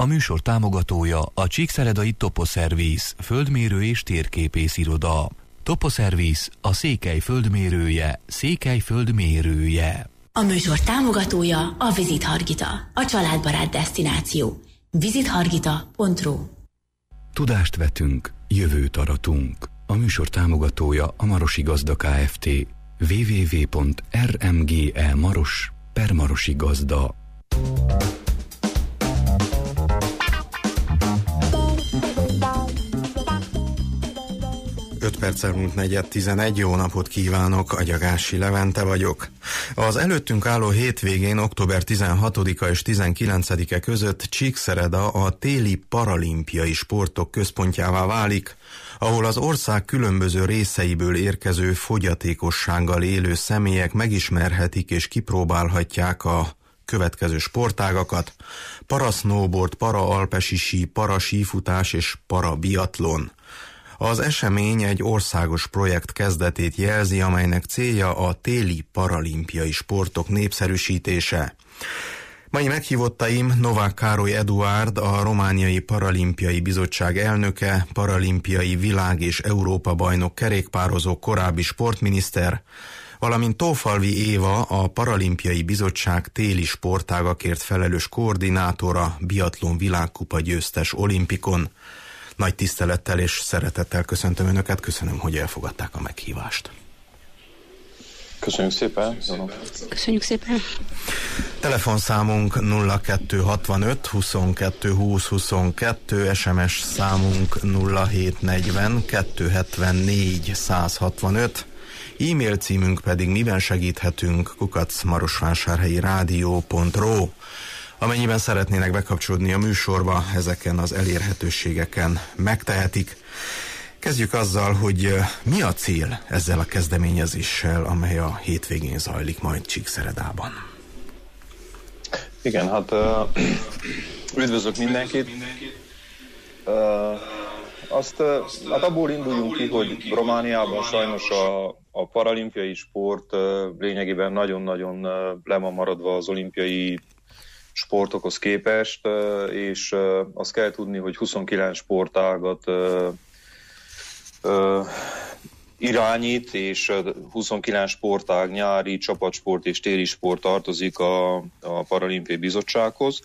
A műsor támogatója a Csíkszeredai Toposzervisz, földmérő és térképész iroda. Toposzervisz, a Székely földmérője, Székely földmérője. A műsor támogatója a Visit Hargita, a családbarát desztináció. visithargita.ru. Tudást vetünk, jövőt aratunk. A műsor támogatója a Marosi Gazda Kft. www.rmge.maros/Marosi Gazda. Perccel múlt 4:11, jó napot kívánok, Agyagási Levente vagyok. Az előttünk álló hétvégén, október 16-a és 19-e között Csíkszereda a téli paralimpiai sportok központjává válik, ahol az ország különböző részeiből érkező fogyatékossággal élő személyek megismerhetik és kipróbálhatják a következő sportágakat: parasznowboard, para-alpesi sí, para-sífutás és para-biatlon. Az esemény egy országos projekt kezdetét jelzi, amelynek célja a téli paralimpiai sportok népszerűsítése. Mai meghívottaim Novák Károly Eduárd, a Romániai Paralimpiai Bizottság elnöke, paralimpiai világ- és Európa-bajnok kerékpározó korábbi sportminiszter, valamint Tófalvi Éva, a Paralimpiai Bizottság téli sportágakért felelős koordinátora, biatlon világkupa győztes olimpikon. Nagy tisztelettel és szeretettel köszöntöm Önöket, köszönöm, hogy elfogadták a meghívást. Köszönjük szépen. Köszönjük szépen. Telefonszámunk 0265 22 20 22, SMS számunk 0740 274 165, e-mail címünk pedig miben segíthetünk @marosvásárhelyi-rádió.ru. Amennyiben szeretnének bekapcsolódni a műsorba, ezeken az elérhetőségeken megtehetik. Kezdjük azzal, hogy mi a cél ezzel a kezdeményezéssel, amely a hétvégén zajlik majd Csíkszeredában. Igen, hát üdvözlök mindenkit. Hát abból induljunk ki, hogy Romániában sajnos a paralimpiai sport lényegében nagyon-nagyon le van maradva az olimpiai sportokhoz képest, és azt kell tudni, hogy 29 sportágat irányít, és 29 sportág, nyári, csapatsport és téli sport tartozik a Paralimpiai Bizottsághoz.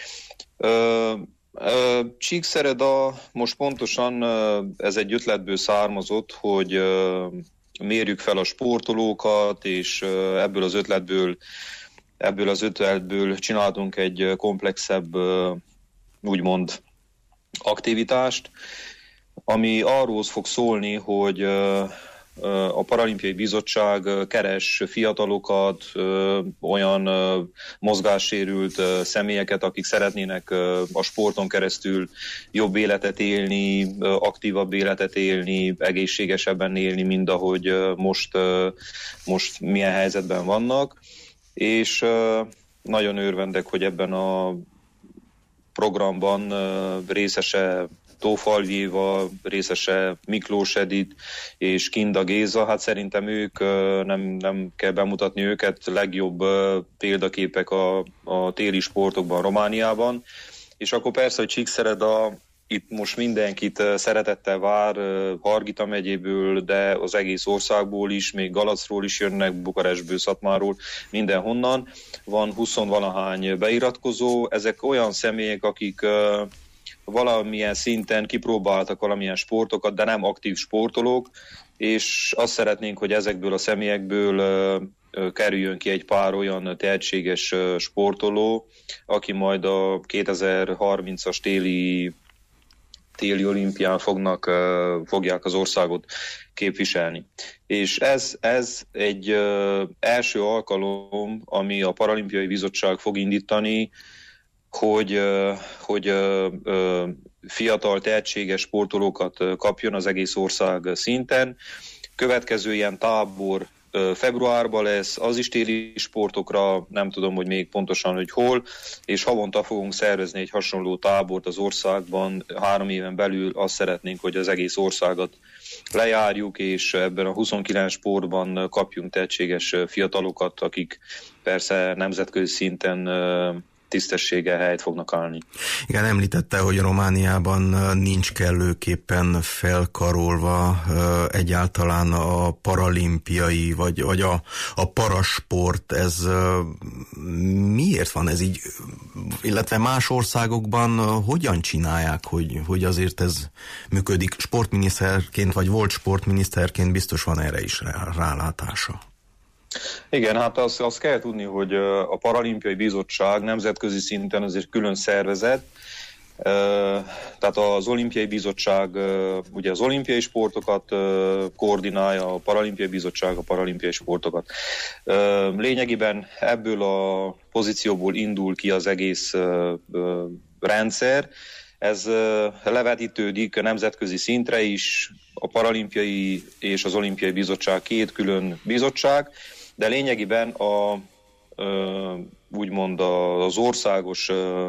Csíkszereda most pontosan ez egy ötletből származott, hogy mérjük fel a sportolókat, és ebből az ötletből csináltunk egy komplexebb, úgymond, aktivitást, ami arról fog szólni, hogy a Paralimpiai Bizottság keres fiatalokat, olyan mozgássérült személyeket, akik szeretnének a sporton keresztül jobb életet élni, aktívabb életet élni, egészségesebben élni, mint ahogy most milyen helyzetben vannak. És nagyon örvendek, hogy ebben a programban részese Tófalvi Éva, részese Miklós Edith és Kinda Géza. Hát szerintem ők, nem kell bemutatni őket, legjobb példaképek a téli sportokban Romániában. És akkor persze, hogy Csíkszereda itt most mindenkit szeretettel vár, Hargita megyéből, de az egész országból is, még Galacról is jönnek, Bukarestből, Szatmáról, mindenhonnan. Van 20-valahány beiratkozó, ezek olyan személyek, akik valamilyen szinten kipróbáltak valamilyen sportokat, de nem aktív sportolók, és azt szeretnénk, hogy ezekből a személyekből kerüljön ki egy pár olyan tehetséges sportoló, aki majd a 2030-as téli olimpián fogják az országot képviselni. És ez egy első alkalom, ami a Paralimpiai Bizottság fog indítani, hogy fiatal, tehetséges sportolókat kapjon az egész ország szinten. Következő ilyen tábor februárban lesz, az is téli sportokra, nem tudom, hogy még pontosan, hogy hol, és havonta fogunk szervezni egy hasonló tábort az országban. 3 éven belül azt szeretnénk, hogy az egész országot lejárjuk, és ebben a 29 sportban kapjunk tehetséges fiatalokat, akik persze nemzetközi szinten tisztességgel helyt fognak állni. Igen, említette, hogy Romániában nincs kellőképpen felkarolva egyáltalán a paralimpiai, vagy a parasport. Ez miért van ez így? Illetve más országokban hogyan csinálják, hogy azért ez működik? Sportminiszterként, vagy volt sportminiszterként biztos van erre is rálátása. Igen, hát azt kell tudni, hogy a Paralimpiai Bizottság nemzetközi szinten azért külön szervezet, tehát az Olimpiai Bizottság ugye az olimpiai sportokat koordinálja, a Paralimpiai Bizottság a paralimpiai sportokat. Lényegében ebből a pozícióból indul ki az egész rendszer. Ez levetítődik a nemzetközi szintre is, a Paralimpiai és az Olimpiai Bizottság két külön bizottság, de lényegében úgymond az országos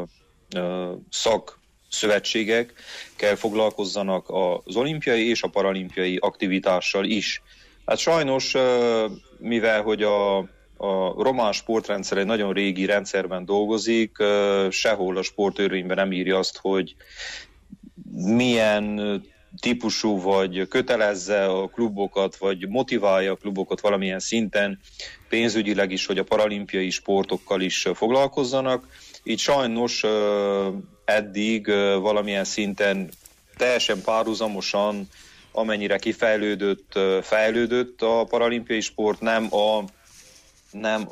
szakszövetségek kell foglalkozzanak az olimpiai és a paralimpiai aktivitással is. Hát sajnos, mivel hogy a román sportrendszer egy nagyon régi rendszerben dolgozik, sehol a sporttörvényben nem írja azt, hogy milyen típusú, vagy kötelezze a klubokat, vagy motiválja a klubokat valamilyen szinten, pénzügyileg is, hogy a paralimpiai sportokkal is foglalkozzanak. Így sajnos eddig valamilyen szinten teljesen párhuzamosan, amennyire fejlődött a paralimpiai sport, nem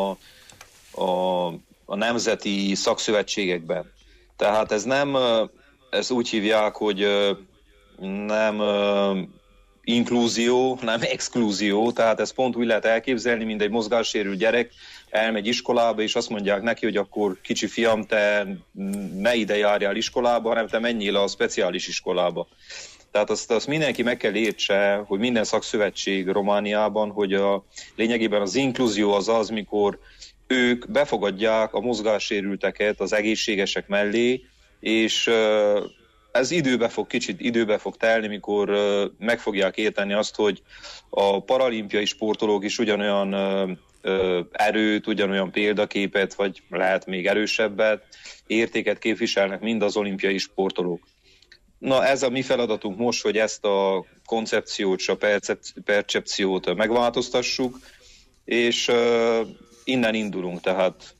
a nemzeti szakszövetségekben. Tehát ez úgy hívják, hogy nem inklúzió, nem exklúzió, tehát ez pont úgy lehet elképzelni, mint egy mozgássérült gyerek elmegy iskolába, és azt mondják neki, hogy akkor kicsi fiam, te ne ide járjál iskolába, hanem te menjél a speciális iskolába. Tehát azt mindenki meg kell értse, hogy minden szakszövetség Romániában, hogy lényegében az inkluzió az, mikor ők befogadják a mozgássérülteket az egészségesek mellé, és ez kicsit időbe fog telni, mikor meg fogják érteni azt, hogy a paralimpiai sportolók is ugyanolyan erőt, ugyanolyan példaképet, vagy lehet még erősebbet, értéket képviselnek, mind az olimpiai sportolók. Na, ez a mi feladatunk most, hogy ezt a koncepciót, a percepciót megváltoztassuk, és innen indulunk, tehát.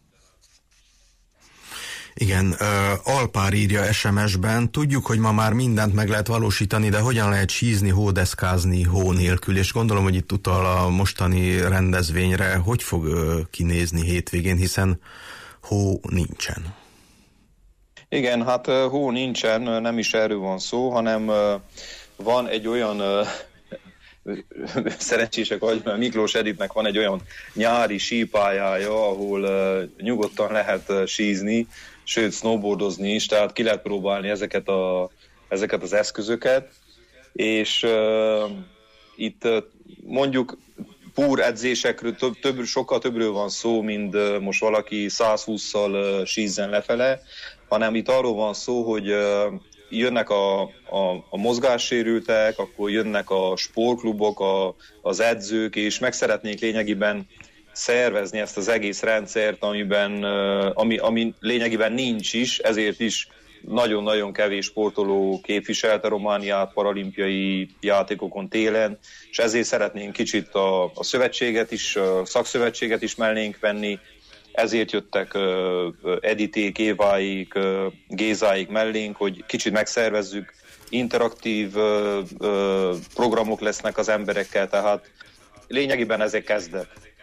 Igen, Alpár írja SMS-ben, tudjuk, hogy ma már mindent meg lehet valósítani, de hogyan lehet sízni, hódeszkázni hó nélkül, és gondolom, hogy itt utal a mostani rendezvényre, hogy fog kinézni hétvégén, hiszen hó nincsen. Igen, hát hó nincsen, nem is erről van szó, hanem van egy olyan szerencsések vagy, mert Miklós Editnek van egy olyan nyári sípályája, ahol nyugodtan lehet sízni, sőt snowboardozni is, tehát ki lehet próbálni ezeket az eszközöket, és itt mondjuk púr edzésekről sokkal többről van szó, mint most valaki 120-szal sízzen lefele, hanem itt arról van szó, hogy jönnek a mozgássérültek, akkor jönnek a sportklubok, az edzők, és meg szeretnék lényegében szervezni ezt az egész rendszert, ami lényegében nincs is, ezért is nagyon-nagyon kevés sportoló képviselte Romániát paralimpiai játékokon télen, és ezért szeretnénk kicsit a szövetséget is, a szakszövetséget is mellénk venni, ezért jöttek Editék, Éváik, Gézáik mellénk, hogy kicsit megszervezzük, interaktív programok lesznek az emberekkel, tehát lényegében ezek kezdet.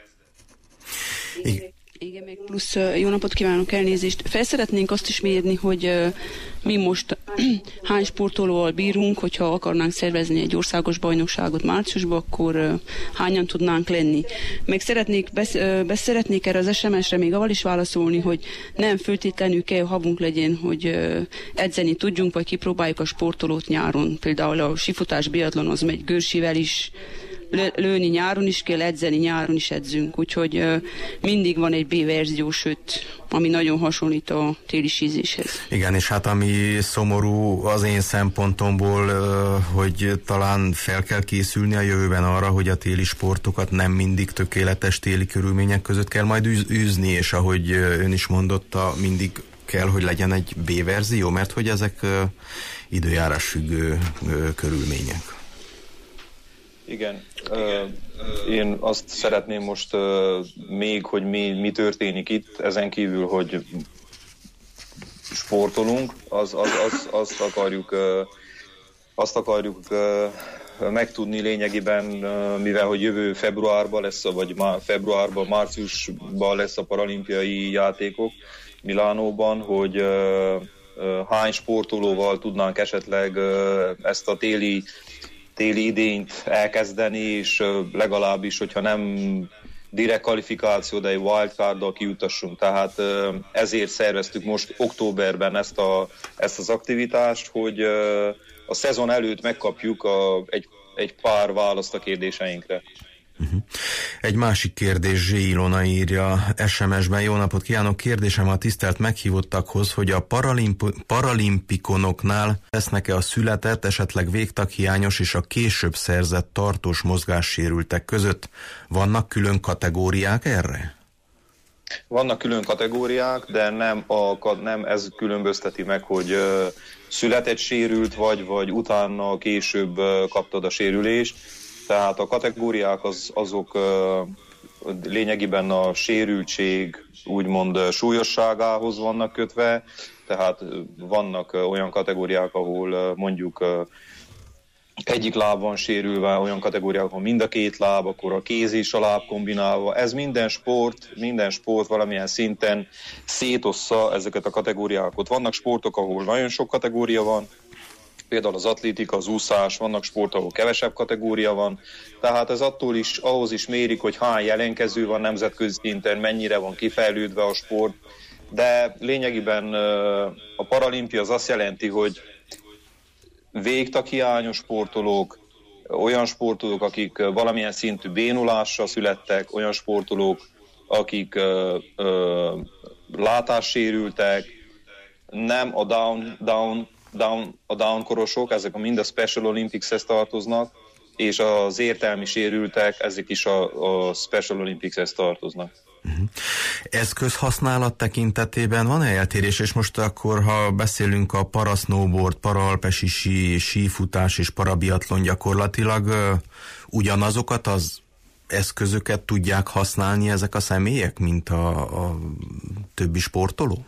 Igen, még plusz jó napot kívánok, elnézést. Felszeretnénk azt is mérni, hogy mi most hány sportolóval bírunk, hogyha akarnánk szervezni egy országos bajnokságot márciusban, akkor hányan tudnánk lenni. Meg szeretnék erre az SMS-re még avval is válaszolni, hogy nem föltétlenül kell havunk legyen, hogy edzeni tudjunk, vagy kipróbáljuk a sportolót nyáron. Például a sífutás biatlon az megy görsivel is, lőni nyáron is kell, edzeni nyáron is edzünk, úgyhogy mindig van egy B-verzió, sőt, ami nagyon hasonlít a téli sízéshez. Igen, és hát ami szomorú az én szempontomból, hogy talán fel kell készülni a jövőben arra, hogy a téli sportokat nem mindig tökéletes téli körülmények között kell majd űzni, és ahogy ön is mondotta, mindig kell, hogy legyen egy B-verzió, mert hogy ezek időjárás függő körülmények. Igen, én azt szeretném most még, hogy mi történik itt, ezen kívül, hogy sportolunk, azt akarjuk megtudni lényegében, mivel hogy jövő februárban lesz, vagy februárban, márciusban lesz a paralimpiai játékok Milánóban, hogy hány sportolóval tudnánk esetleg ezt a téli idényt elkezdeni, és legalábbis, hogyha nem direkt kvalifikáció, de egy wildcarddal kijutassunk. Tehát ezért szerveztük most októberben ezt az aktivitást, hogy a szezon előtt megkapjuk egy pár választ a kérdéseinkre. Egy másik kérdés, Zsé Ilona írja SMS-ben: jó napot kívánok, kérdésem a tisztelt meghívottakhoz, hogy a paralimpikonoknál lesznek-e a született, esetleg végtaghiányos és a később szerzett tartós mozgássérültek között? Vannak külön kategóriák erre? Vannak külön kategóriák, de nem ez különbözteti meg, hogy született sérült vagy utána később kaptad a sérülést. Tehát a kategóriák azok lényegében a sérültség úgymond súlyosságához vannak kötve, tehát vannak olyan kategóriák, ahol mondjuk egyik láb van sérülve, olyan kategóriák, ahol mind a két láb, akkor a kéz és a láb kombinálva. Ez minden sport valamilyen szinten szétossza ezeket a kategóriákat. Vannak sportok, ahol nagyon sok kategória van, például az atlétika, az úszás, vannak sportok, ahol kevesebb kategória van, tehát ez ahhoz is mérik, hogy hány jelentkező van nemzetközi szinten, mennyire van kifejlődve a sport, de lényegében a paralimpia az azt jelenti, hogy végtaghiányos sportolók, olyan sportolók, akik valamilyen szintű bénulással születtek, olyan sportolók, akik látássérültek, nem a down korosok, ezek mind a Special Olympics-hez tartoznak, és az értelmi sérültek, ezek is a Special Olympics-hez tartoznak. Eszközhasználat tekintetében van-e eltérés? És most akkor, ha beszélünk a parasnowboard, paraalpesi sífutás és parabiatlon, gyakorlatilag ugyanazokat az eszközöket tudják használni ezek a személyek, mint a többi sportoló?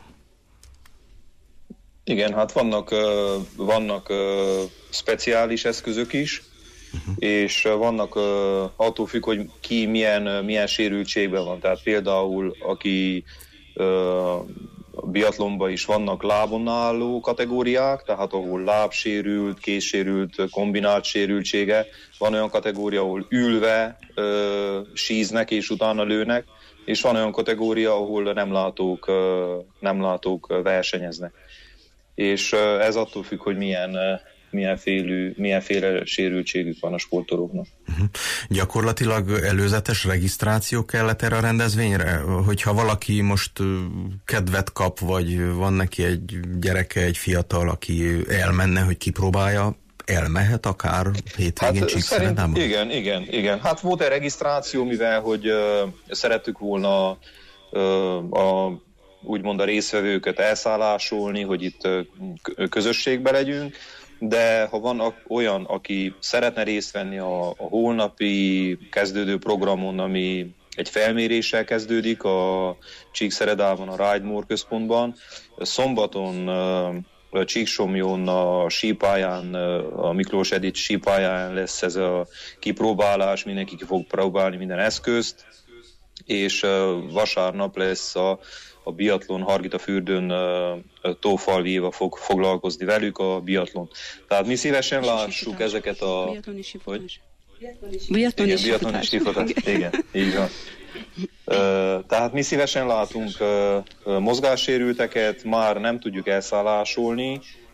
Igen, hát vannak speciális eszközök is, és vannak, attól függ, hogy ki milyen sérültségben van. Tehát például, aki biatlonban is vannak lábon álló kategóriák, tehát ahol lábsérült, kézsérült, kombinált sérültsége, van olyan kategória, ahol ülve síznek és utána lőnek, és van olyan kategória, ahol nem látók versenyeznek. És ez attól függ, hogy milyenféle sérültségük van a sportolóknak. Gyakorlatilag előzetes regisztráció kellett erre a rendezvényre? Hogyha valaki most kedvet kap, vagy van neki egy gyereke, egy fiatal, aki elmenne, hogy kipróbálja, elmehet akár hétvégén Csíkszeredában? Igen. Hát volt egy regisztráció, mivel hogy szerettük volna úgymond a résztvevőket elszállásolni, hogy itt közösségbe legyünk, de ha van olyan, aki szeretne részt venni a holnapi kezdődő programon, ami egy felméréssel kezdődik a Csíkszeredában, a Ridemore központban, szombaton Csíksomjón a sípályán, a Miklós Edith sípályán lesz ez a kipróbálás, mindenki ki fog próbálni minden eszközt, és vasárnap lesz a biatlon Hargitafürdőn Tófalvéva fog foglalkozni velük a biatlon. Tehát mi szívesen lássuk ezeket a... Biatlon és sífutás. Igen, így van. Tehát mi szívesen látunk mozgássérülteket, már nem tudjuk elszállásolni,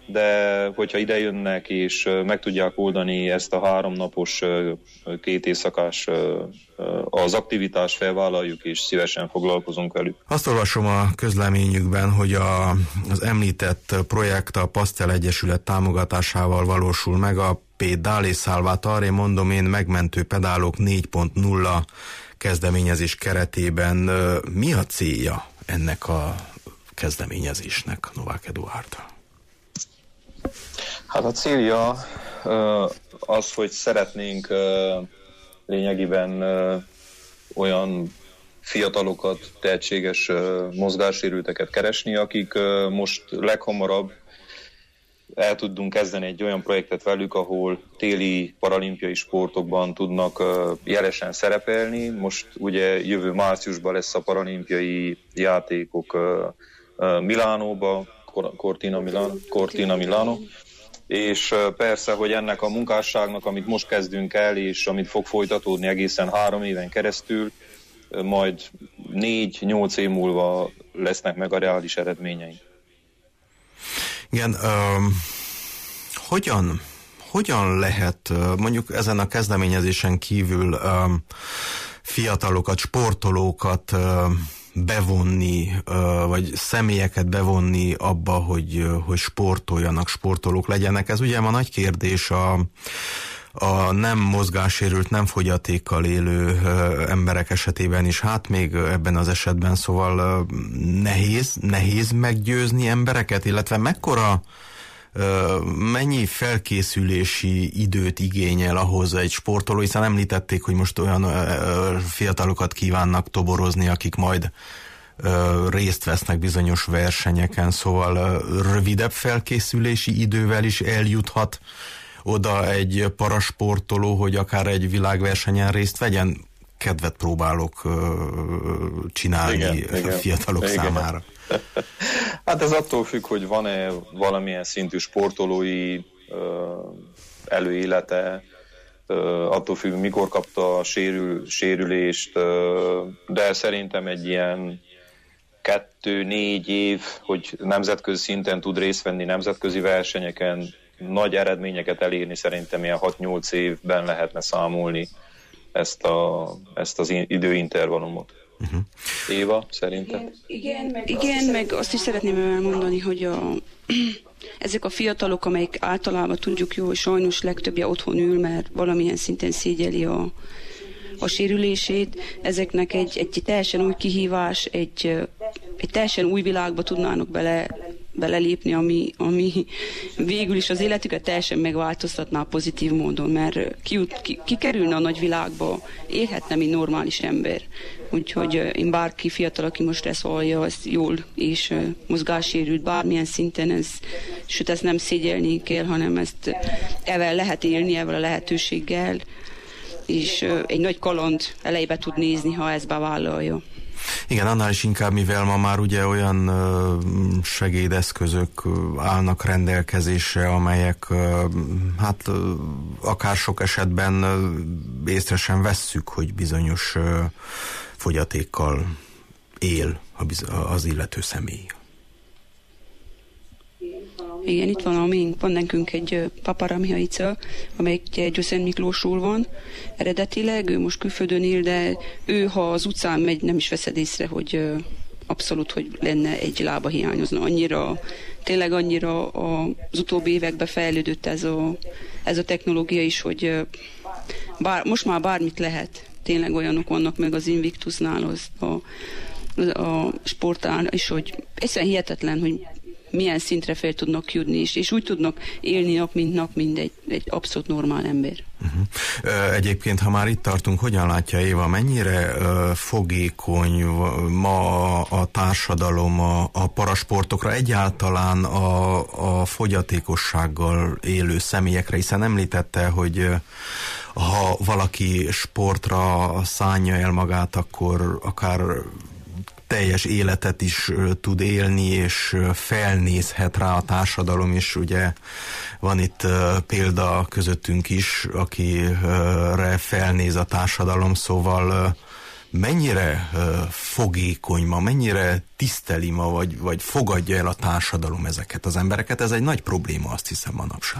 de hogyha ide jönnek és meg tudják oldani ezt a 3 napos, 2 éjszakás az aktivitást, felvállaljuk és szívesen foglalkozunk velük. Azt olvasom a közleményükben, hogy az említett projekt a Pasztel Egyesület támogatásával valósul meg, a Pedale Salvatore, mondom én, megmentő pedálok 4.0 kezdeményezés keretében. Mi a célja ennek a kezdeményezésnek, Novák Eduárd? Hát a célja az, hogy szeretnénk lényegében olyan fiatalokat, tehetséges mozgássérülteket keresni, akik most leghamarabb el tudunk kezdeni egy olyan projektet velük, ahol téli paralimpiai sportokban tudnak jelesen szerepelni. Most ugye jövő márciusban lesz a paralimpiai játékok Milánóba, Cortina Milano, és persze, hogy ennek a munkásságnak, amit most kezdünk el, és amit fog folytatódni egészen 3 éven keresztül, majd 4-8 év múlva lesznek meg a reális eredményei. Igen, hogyan lehet mondjuk ezen a kezdeményezésen kívül fiatalokat, sportolókat bevonni, vagy személyeket bevonni abba, hogy sportoljanak, sportolók legyenek? Ez ugye ma nagy kérdés a nem mozgássérült, nem fogyatékkal élő emberek esetében is, hát még ebben az esetben, szóval nehéz meggyőzni embereket, illetve mennyi felkészülési időt igényel ahhoz egy sportoló, hiszen említették, hogy most olyan fiatalokat kívánnak toborozni, akik majd részt vesznek bizonyos versenyeken, szóval rövidebb felkészülési idővel is eljuthat oda egy parasportoló, hogy akár egy világversenyen részt vegyen. Kedvet próbálok csinálni igen, fiatalok számára. Hát ez attól függ, hogy van-e valamilyen szintű sportolói előélete, attól függ, mikor kapta a sérülést, de szerintem egy ilyen 2-4 év, hogy nemzetközi szinten tud részt venni nemzetközi versenyeken, nagy eredményeket elérni, szerintem ilyen 6-8 évben lehetne számolni ezt az időintervallumot. Éva, szerintem? Igen, meg azt is szeretném elmondani, hogy ezek a fiatalok, amelyek általában tudjuk jó, hogy sajnos legtöbbje otthon ül, mert valamilyen szinten szégyeli a sérülését, ezeknek egy teljesen új kihívás, egy teljesen új világba tudnának belelépni, ami végül is az életüket teljesen megváltoztatná pozitív módon, mert kikerülne a nagy világba, élhetne, mint normális ember. Úgyhogy én bárki fiatal, aki most ezt hallja, ezt jól és mozgássérült bármilyen szinten, sőt ezt nem szégyelni kell, hanem ezt ezzel lehet élni, ezzel a lehetőséggel, és egy nagy kaland elejébe tud nézni, ha ezt bevállalja. Igen, annál is inkább, mivel ma már ugye olyan segédeszközök állnak rendelkezésre, amelyek hát akár sok esetben észre sem vesszük, hogy bizonyos fogyatékkal él az illető személy. Igen, itt van nekünk egy Papa Mihályca, amely Győszent Miklósul van eredetileg, ő most külföldön él, de ő, ha az utcán megy, nem is veszed észre, hogy abszolút, hogy lenne egy lába hiányozna. Tényleg annyira az utóbbi években fejlődött ez a technológia is, hogy most már bármit lehet. Tényleg olyanok vannak meg az Invictusnál, a sportán, és hogy egyszerűen hihetetlen, hogy milyen szintre fel tudnak jutni, és úgy tudnak élni nap, mint egy abszolút normál ember. Egyébként, ha már itt tartunk, hogyan látja Éva, mennyire fogékony ma a társadalom a parasportokra, egyáltalán a fogyatékossággal élő személyekre, hiszen említette, hogy ha valaki sportra szánja el magát, akkor akár teljes életet is tud élni, és felnézhet rá a társadalom, és ugye van itt példa közöttünk is, akire felnéz a társadalom, szóval mennyire fogékony ma, mennyire tiszteli ma, vagy fogadja el a társadalom ezeket az embereket? Ez egy nagy probléma, azt hiszem, manapság.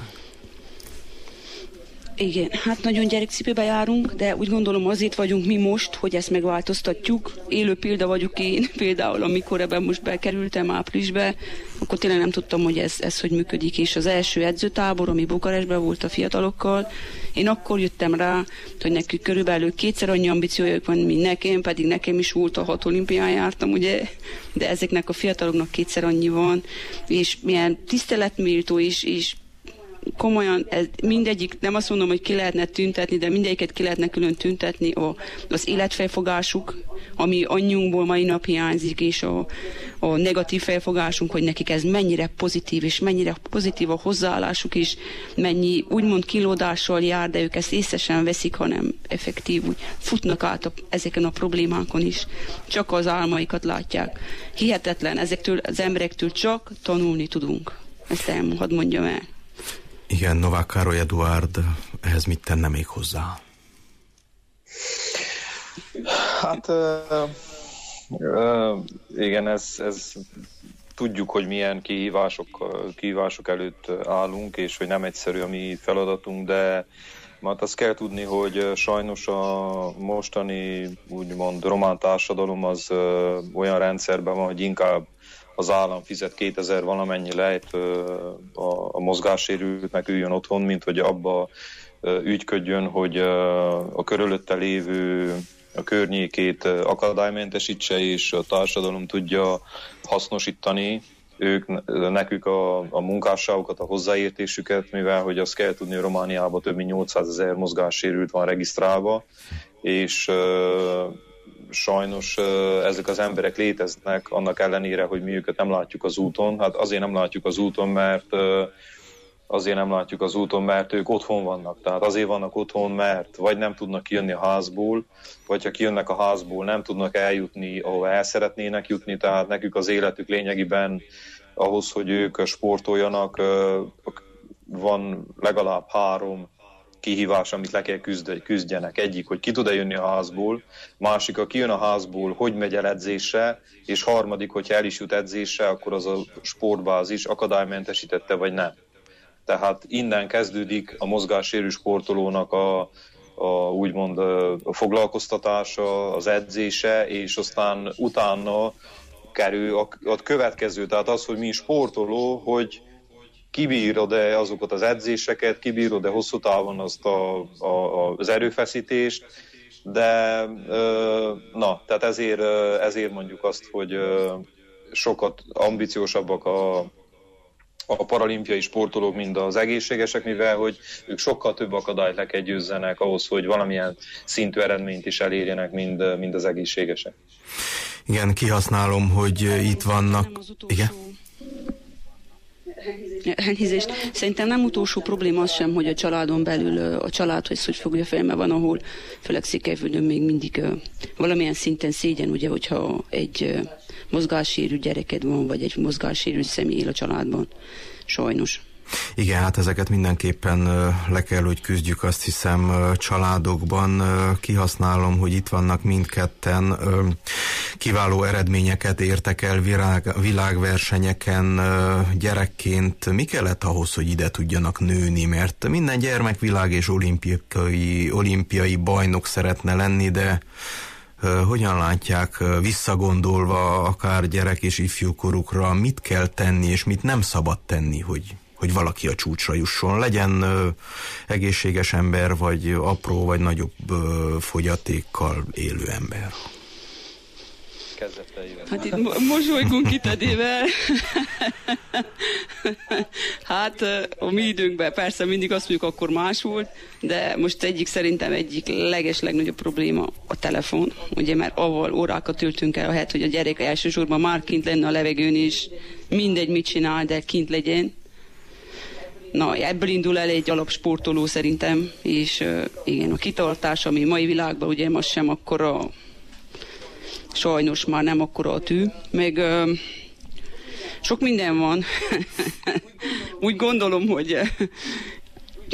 Igen, hát nagyon gyerekcipőbe járunk, de úgy gondolom azért vagyunk mi most, hogy ezt megváltoztatjuk. Élő példa vagyok én, például amikor ebben most bekerültem áprilisbe, akkor tényleg nem tudtam, hogy ez hogy működik, és az első edzőtábor, ami Bukarestben volt a fiatalokkal, én akkor jöttem rá, hogy nekik körülbelül kétszer annyi ambíciójuk van, mint nekem, pedig nekem is volt a 6 olimpián jártam, ugye, de ezeknek a fiataloknak kétszer annyi van, és milyen tiszteletméltó és komolyan, mindegyik, nem azt mondom, hogy ki lehetne tüntetni, de mindegyiket ki lehetne külön tüntetni, az életfelfogásuk, ami anyjunkból mai nap hiányzik, és a negatív felfogásunk, hogy nekik ez mennyire pozitív, és mennyire pozitív a hozzáállásuk is, mennyi úgymond kilódással jár, de ők ezt észre sem veszik, hanem effektív, úgy futnak át ezeken a problémákon is. Csak az álmaikat látják. Hihetetlen, ezektől az emberektől csak tanulni tudunk. Ezt hadd mondjam el. Igen, Novák Károly Eduárd, ehhez mit tenne még hozzá? Hát igen, ez tudjuk, hogy milyen kihívások előtt állunk, és hogy nem egyszerű a mi feladatunk, de hát azt kell tudni, hogy sajnos a mostani úgymond román társadalom az olyan rendszerben van, hogy inkább az állam fizet 2000 valamennyi lejt a mozgássérültnek üljön otthon, mint hogy abba ügyködjön, hogy a körülötte lévő a környékét akadálymentesítse, és a társadalom tudja hasznosítani nekük a munkásságokat, a hozzáértésüket, mivel hogy azt kell tudni, hogy Romániában több mint 800 000 mozgássérült van regisztrálva, és sajnos ezek az emberek léteznek, annak ellenére, hogy mi őket nem látjuk az úton. Hát azért nem látjuk az úton, mert ők otthon vannak. Tehát azért vannak otthon, mert vagy nem tudnak kijönni a házból, vagy ha kijönnek a házból, nem tudnak eljutni, ahova el szeretnének jutni. Tehát nekük az életük lényegében ahhoz, hogy ők sportoljanak, van legalább 3 kihívás, amit le kell küzdjenek. Egyik, hogy ki tud-e jönni a házból, másik, ha kijön a házból, hogy megy el edzésre, és harmadik, hogyha el is jut edzésre, akkor az a sportbázis akadálymentesítette, vagy nem. Tehát innen kezdődik a mozgássérült sportolónak úgymond a foglalkoztatása, az edzése, és aztán utána kerül a következő, tehát az, hogy mi sportoló, hogy kibírod-e azokat az edzéseket, kibírod-e hosszú távon azt az erőfeszítést, de tehát ezért mondjuk azt, hogy sokat ambiciósabbak a paralimpiai sportolók, mint az egészségesek, mivel hogy ők sokkal több akadályt le kell győzzenek ahhoz, hogy valamilyen szintű eredményt is elérjenek, mind az egészségesek. Igen, kihasználom, hogy itt vannak. Igen? Elnézést. Szerintem nem utolsó probléma az sem, hogy a családon belül a család, hogy fogja fel, mert van, ahol főleg Székelyföldön még mindig valamilyen szinten szégyen, ugye, hogyha egy mozgássérült gyereked van, vagy egy mozgássérült személy él a családban. Sajnos. Igen, hát ezeket mindenképpen le kell, hogy küzdjük, azt hiszem, családokban. Kihasználom, hogy itt vannak mindketten. Kiváló eredményeket értek el világversenyeken gyerekként. Mi kellett ahhoz, hogy ide tudjanak nőni? Mert minden gyermek világ és olimpiai bajnok szeretne lenni, de hogyan látják, visszagondolva akár gyerek és ifjúkorukra, mit kell tenni és mit nem szabad tenni, hogy valaki a csúcsra jusson, legyen egészséges ember, vagy apró, vagy nagyobb fogyatékkal élő ember? Hát itt mosolygunk itt edével. Hát a mi időnkben persze mindig azt mondjuk, akkor más volt, de most szerintem egyik legnagyobb probléma a telefon, ugye, mert avval órákat töltünk el, ahelyett, hogy a gyerek elsősorban már kint lenne a levegőn is, mindegy mit csinál, de kint legyen. Na, ebből indul el egy alapsportoló szerintem, és igen, a kitartás, ami mai világban ugye most sem akkora, sajnos már nem akkora a tű, meg sok minden van. Úgy gondolom,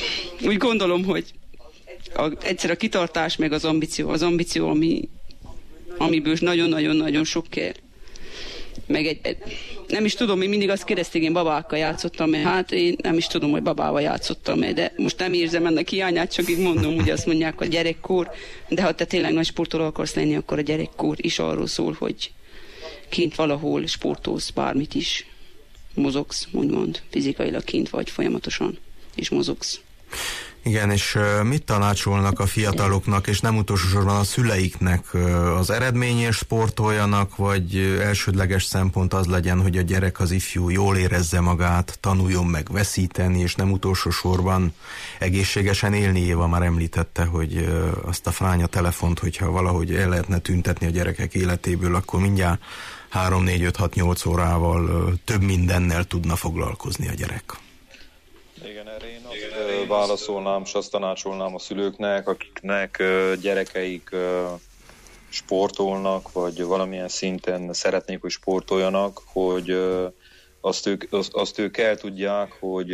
hogy egyszer a kitartás, meg az ambíció, ami amiből nagyon-nagyon-nagyon sok kell. Meg nem is tudom, én mindig azt kérdezték, én babákkal játszottam, hát én nem is tudom, hogy babával játszottam, de most nem érzem ennek hiányát, csak így mondom, ugye azt mondják, a gyerekkor, de ha te tényleg nagy sportoló akarsz lenni, akkor a gyerekkor is arról szól, hogy kint valahol sportolsz, bármit is mozogsz, úgymond, fizikailag kint vagy folyamatosan, és mozogsz. Igen, és mit tanácsolnak a fiataloknak, és nem utolsó sorban a szüleiknek, az eredményért sportoljanak, vagy elsődleges szempont az legyen, hogy a gyerek, az ifjú jól érezze magát, tanuljon meg veszíteni, és nem utolsó sorban egészségesen élni? Éva már említette, hogy azt a fránya telefont, hogyha valahogy el lehetne tüntetni a gyerekek életéből, akkor mindjárt 3, 4, 5, 6, 8 órával több mindennel tudna foglalkozni a gyerek. Igen, erre én azt válaszolnám, és azt tanácsolnám a szülőknek, akiknek gyerekeik sportolnak, vagy valamilyen szinten szeretnék, hogy sportoljanak, hogy azt ők el tudják, hogy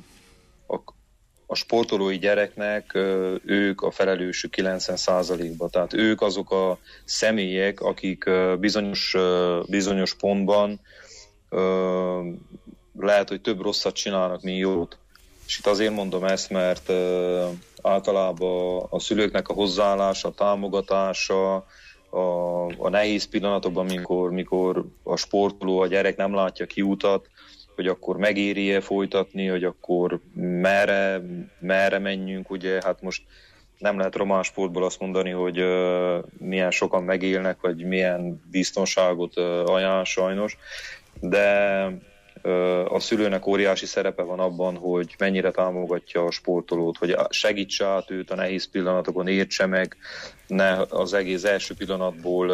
a sportolói gyereknek ők a felelősük 90%-ban. Tehát ők azok a személyek, akik bizonyos pontban lehet, hogy több rosszat csinálnak, mint jót. És itt azért mondom ezt, mert általában a szülőknek a hozzáállása, a támogatása, a nehéz pillanatokban, mikor a sportoló, a gyerek nem látja kiutat, hogy akkor megéri-e folytatni, hogy akkor merre menjünk, ugye, hát most nem lehet román sportból azt mondani, hogy milyen sokan megélnek, vagy milyen biztonságot ajánl sajnos, de a szülőnek óriási szerepe van abban, hogy mennyire támogatja a sportolót, hogy segítse át őt a nehéz pillanatokon, értse meg, ne az egész első pillanatból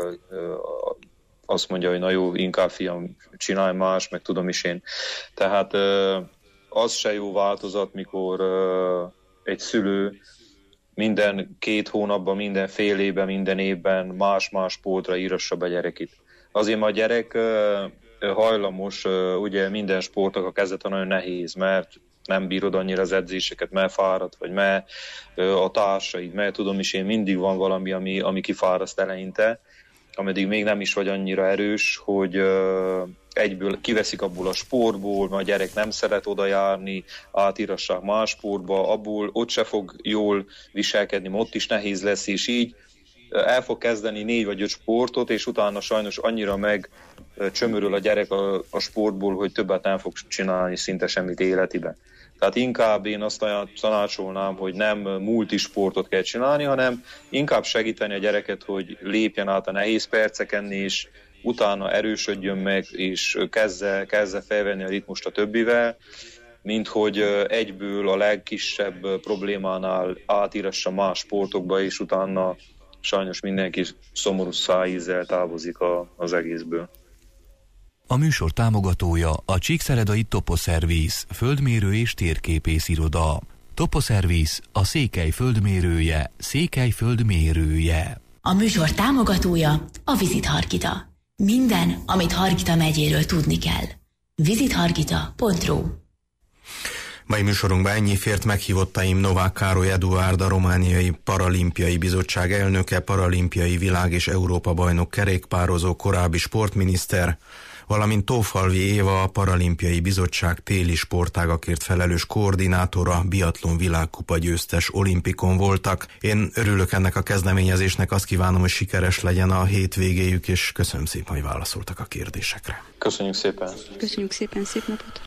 azt mondja, hogy na jó, inkább fiam, csinálj más, meg tudom is én. Tehát az se jó változat, mikor egy szülő minden 2 hónapban, minden fél évben, minden évben más-más sportra írassa be gyerekét. Azért ma a gyerek hajlamos, ugye minden sportnak a kezdete nagyon nehéz, mert nem bírod annyira az edzéseket, mert fáradt, vagy mert a társaid, mert tudom is én, mindig van valami, ami kifáraszt eleinte, ameddig még nem is vagy annyira erős, hogy egyből kiveszik abból a sportból, mert a gyerek nem szeret oda járni, átírassák más sportba, abból ott se fog jól viselkedni, ott is nehéz lesz, és így el fog kezdeni 4 vagy 5 sportot, és utána sajnos annyira megcsömörül a gyerek a sportból, hogy többet nem fog csinálni szinte semmit életiben. Tehát inkább én azt tanácsolnám, hogy nem multisportot kell csinálni, hanem inkább segíteni a gyereket, hogy lépjen át a nehéz perceken, és utána erősödjön meg, és kezdze felvenni a ritmust a többivel, mint hogy egyből a legkisebb problémánál átírassa más sportokba, és utána sajnos mindenki szomorú szájízzel távozik az egészből. A műsor támogatója a Csíkszeredai Toposzerviz, földmérő és térképész iroda. Toposzerviz, a Székely földmérője, Székely földmérője. A műsor támogatója a Visit Hargita. Minden, amit Hargita megyéről tudni kell. visithargita.ru. Mai műsorunkban ennyi fért. Meghívottaim Novák Károly Eduárd, a Romániai Paralimpiai Bizottság elnöke, paralimpiai világ- és Európa-bajnok kerékpározó, korábbi sportminiszter, valamint Tófalvi Éva, a Paralimpiai Bizottság téli sportágakért felelős koordinátora, biatlon világkupa győztes olimpikon voltak. Én örülök ennek a kezdeményezésnek, azt kívánom, hogy sikeres legyen a hétvégéjük, és köszönöm szépen, hogy válaszoltak a kérdésekre. Köszönjük szépen! Köszönjük szépen, szép napot!